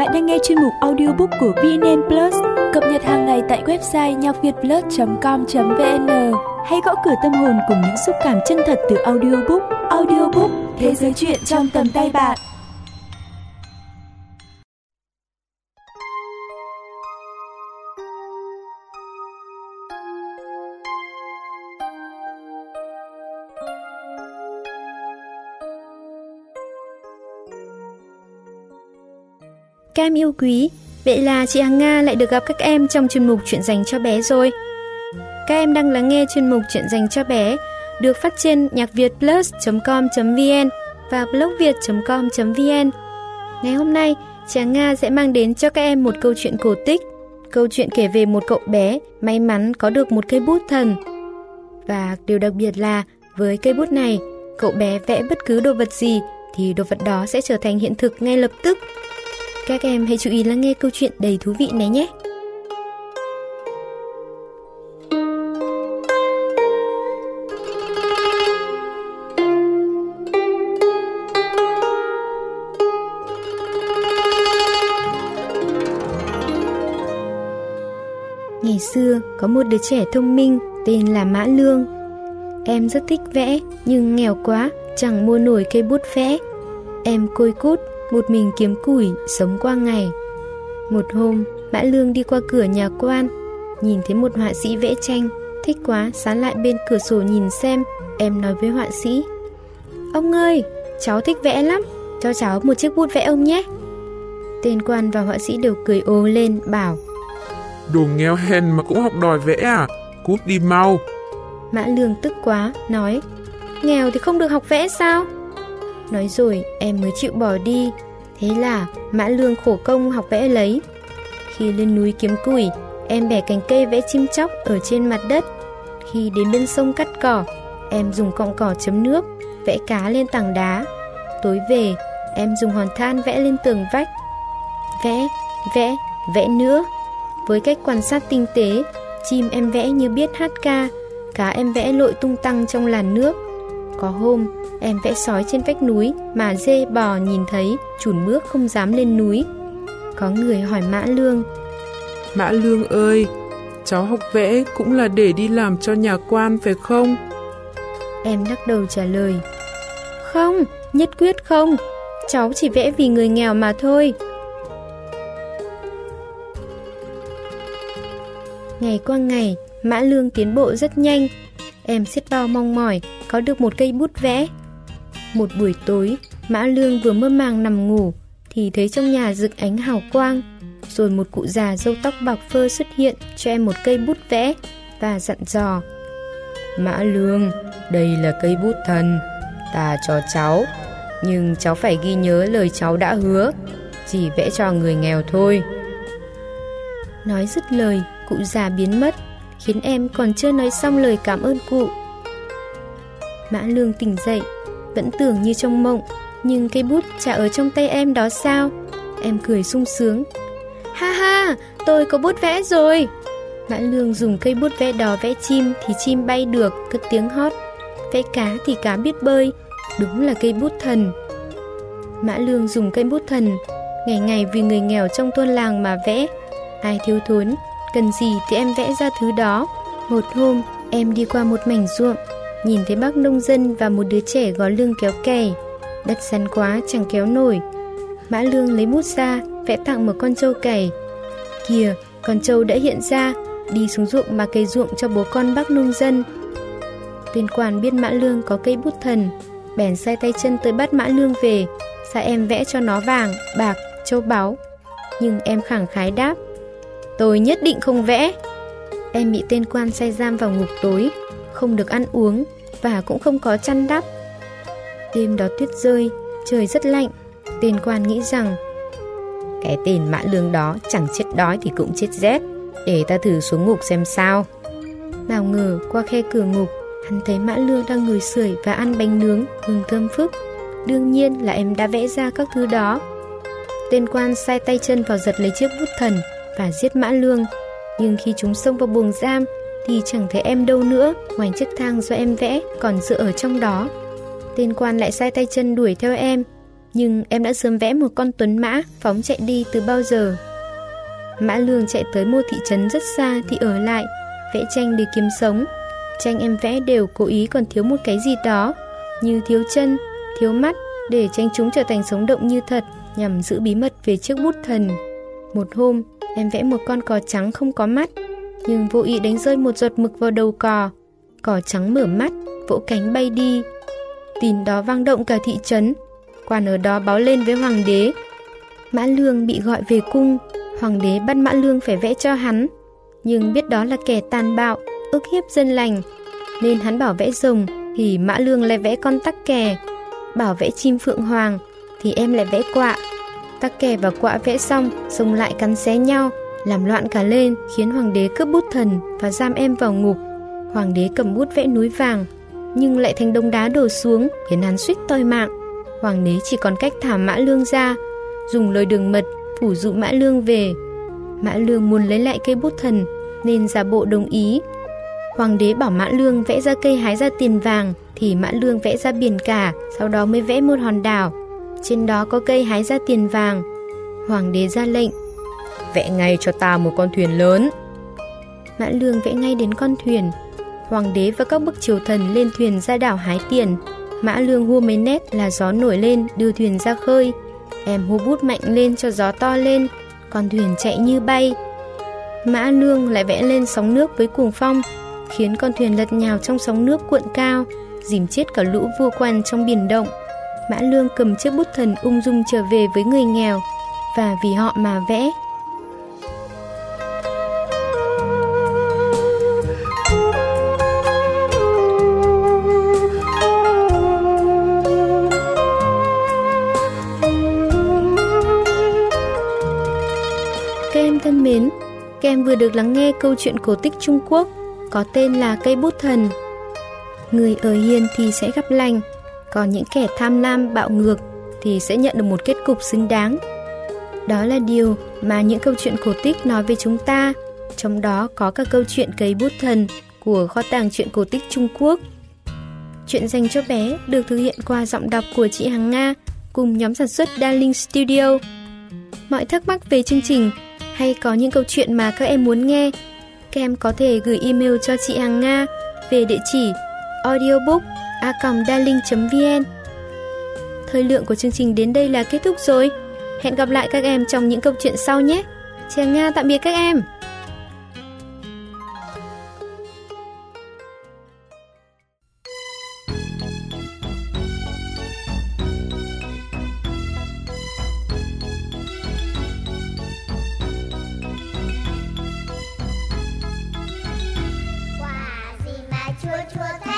Bạn đang nghe chuyên mục audiobook của VNN Plus, cập nhật hàng ngày tại website nhacvietplus.com.vn. Hãy gõ cửa tâm hồn cùng những xúc cảm chân thật từ audiobook. Audiobook, thế giới truyện trong tầm tay bạn. Các em yêu quý, vậy là chị Hằng Nga lại được gặp các em trong chuyên mục Chuyện dành cho bé rồi. Các em đang lắng nghe chuyên mục Chuyện dành cho bé được phát trên nhacvietplus.com.vn và blogviet.com.vn. Ngày hôm nay, chị Hằng Nga sẽ mang đến cho các em một câu chuyện cổ tích. Câu chuyện kể về một cậu bé may mắn có được một cây bút thần. Và điều đặc biệt là với cây bút này, cậu bé vẽ bất cứ đồ vật gì thì đồ vật đó sẽ trở thành hiện thực ngay lập tức. Các em hãy chú ý lắng nghe câu chuyện đầy thú vị này nhé. Ngày xưa có một đứa trẻ thông minh tên là Mã Lương. Em rất thích vẽ nhưng nghèo quá, chẳng mua nổi cây bút vẽ. Em côi cút một mình kiếm củi sống qua ngày. Một hôm, Mã Lương đi qua cửa nhà quan, nhìn thấy một họa sĩ vẽ tranh, thích quá sán lại bên cửa sổ nhìn xem. Em nói với họa sĩ: "Ông ơi, cháu thích vẽ lắm, cho cháu một chiếc bút vẽ ông nhé." Tên quan và họa sĩ đều cười ồ lên bảo: "Đồ nghèo hèn mà cũng học đòi vẽ à? Cút đi mau." Mã Lương tức quá, nói: "Nghèo thì không được học vẽ sao?" Nói rồi em mới chịu bỏ đi. Thế là Mã Lương khổ công học vẽ lấy. Khi lên núi kiếm củi, em bẻ cành cây vẽ chim chóc ở trên mặt đất. Khi đến bên sông cắt cỏ, em dùng cọng cỏ chấm nước, vẽ cá lên tảng đá. Tối về, em dùng hòn than vẽ lên tường vách. Vẽ nữa. Với cách quan sát tinh tế, chim em vẽ như biết hát ca, cá em vẽ lội tung tăng trong làn nước. Có hôm, em vẽ sói trên vách núi mà dê bò nhìn thấy chùn bước không dám lên núi. Có người hỏi Mã Lương: "Mã Lương ơi, cháu học vẽ cũng là để đi làm cho nhà quan phải không?" Em lắc đầu trả lời: "Không, nhất quyết không. Cháu chỉ vẽ vì người nghèo mà thôi." Ngày qua ngày, Mã Lương tiến bộ rất nhanh. Em xiết bao mong mỏi có được một cây bút vẽ. Một buổi tối, Mã Lương vừa mơ màng nằm ngủ thì thấy trong nhà rực ánh hào quang. Rồi một cụ già râu tóc bạc phơ xuất hiện cho em một cây bút vẽ và dặn dò: "Mã Lương, đây là cây bút thần, ta cho cháu. Nhưng cháu phải ghi nhớ lời cháu đã hứa, chỉ vẽ cho người nghèo thôi." Nói dứt lời, cụ già biến mất, khiến em còn chưa nói xong lời cảm ơn cụ. Mã Lương tỉnh dậy, vẫn tưởng như trong mộng, nhưng cây bút chả ở trong tay em đó sao? Em cười sung sướng: "Ha ha, tôi có bút vẽ rồi." Mã Lương dùng cây bút vẽ đó vẽ chim thì chim bay được, cất tiếng hót. Vẽ cá thì cá biết bơi, đúng là cây bút thần. Mã Lương dùng cây bút thần, ngày ngày vì người nghèo trong thôn làng mà vẽ. Ai thiếu thốn, cần gì thì em vẽ ra thứ đó. Một hôm, em đi qua một mảnh ruộng, nhìn thấy bác nông dân và một đứa trẻ gó lưng kéo cày. Đất sắn quá chẳng kéo nổi. Mã Lương lấy bút ra, vẽ tặng một con trâu cày. Kìa, con trâu đã hiện ra, đi xuống ruộng mà cày ruộng cho bố con bác nông dân. Tên quan biết Mã Lương có cây bút thần, bèn sai tay chân tới bắt Mã Lương về, sai em vẽ cho nó vàng, bạc, châu báu. Nhưng em khẳng khái đáp: "Tôi nhất định không vẽ." Em bị tên quan sai giam vào ngục tối, không được ăn uống và cũng không có chăn đắp. Đêm đó tuyết rơi, trời rất lạnh. Tên quan nghĩ rằng cái tên Mã Lương đó chẳng chết đói thì cũng chết rét, để ta thử xuống ngục xem sao. Nào ngờ qua khe cửa ngục, hắn thấy Mã Lương đang ngồi sưởi và ăn bánh nướng hương thơm phức. Đương nhiên là em đã vẽ ra các thứ đó. Tên quan sai tay chân vào giật lấy chiếc bút thần và giết Mã Lương. Nhưng khi chúng xông vào buồng giam thì chẳng thấy em đâu nữa, ngoài chiếc thang do em vẽ còn dựa ở trong đó. Tên quan lại sai tay chân đuổi theo em. Nhưng em đã sớm vẽ một con tuấn mã phóng chạy đi từ bao giờ. Mã Lương chạy tới một thị trấn rất xa thì ở lại, vẽ tranh để kiếm sống. Tranh em vẽ đều cố ý còn thiếu một cái gì đó, như thiếu chân, thiếu mắt, để tranh chúng trở thành sống động như thật, nhằm giữ bí mật về chiếc bút thần. Một hôm, em vẽ một con cò trắng không có mắt, nhưng vô ý đánh rơi một giọt mực vào đầu cò. Cò trắng mở mắt, vỗ cánh bay đi. Tin đó vang động cả thị trấn. Quan ở đó báo lên với hoàng đế. Mã Lương bị gọi về cung. Hoàng đế bắt Mã Lương phải vẽ cho hắn, nhưng biết đó là kẻ tàn bạo, ức hiếp dân lành, nên hắn bảo vẽ rồng thì Mã Lương lại vẽ con tắc kè. Bảo vẽ chim phượng hoàng thì em lại vẽ quạ. Tắc kè và quạ vẽ xong, xông lại cắn xé nhau, làm loạn cả lên, khiến hoàng đế cướp bút thần và giam em vào ngục. Hoàng đế cầm bút vẽ núi vàng, nhưng lại thành đống đá đổ xuống, khiến hắn suýt toi mạng. Hoàng đế chỉ còn cách thả Mã Lương ra, dùng lời đường mật phủ dụ Mã Lương về. Mã Lương muốn lấy lại cây bút thần nên giả bộ đồng ý. Hoàng đế bảo Mã Lương vẽ ra cây hái ra tiền vàng, thì Mã Lương vẽ ra biển cả, sau đó mới vẽ một hòn đảo. Trên đó có cây hái ra tiền vàng. Hoàng đế ra lệnh: vẽ ngay cho ta một con thuyền lớn. Mã Lương vẽ ngay đến con thuyền. Hoàng đế và các bậc triều thần lên thuyền ra đảo hái tiền. Mã Lương hô mấy nét là gió nổi lên đưa thuyền ra khơi. Em hô bút mạnh lên cho gió to lên, con thuyền chạy như bay. Mã Lương lại vẽ lên sóng nước với cuồng phong, khiến con thuyền lật nhào trong sóng nước cuộn cao, dìm chết cả lũ vua quan trong biển động. Mã Lương cầm chiếc bút thần ung dung trở về với người nghèo, và vì họ mà vẽ. Các em thân mến, các em vừa được lắng nghe câu chuyện cổ tích Trung Quốc có tên là Cây bút thần. Người ở hiền thì sẽ gặp lành, còn những kẻ tham lam bạo ngược thì sẽ nhận được một kết cục xứng đáng. Đó là điều mà những câu chuyện cổ tích nói với chúng ta, trong đó có cả câu chuyện Cây bút thần của kho tàng truyện cổ tích Trung Quốc. Chuyện dành cho bé được thực hiện qua giọng đọc của chị Hằng Nga cùng nhóm sản xuất Darling Studio. Mọi thắc mắc về chương trình hay có những câu chuyện mà các em muốn nghe, các em có thể gửi email cho chị Hằng Nga về địa chỉ audiobook@darling.vn. Thời lượng của chương trình đến đây là kết thúc rồi. Hẹn gặp lại các em trong những câu chuyện sau nhé. Chị Hằng Nga tạm biệt các em. Chua chua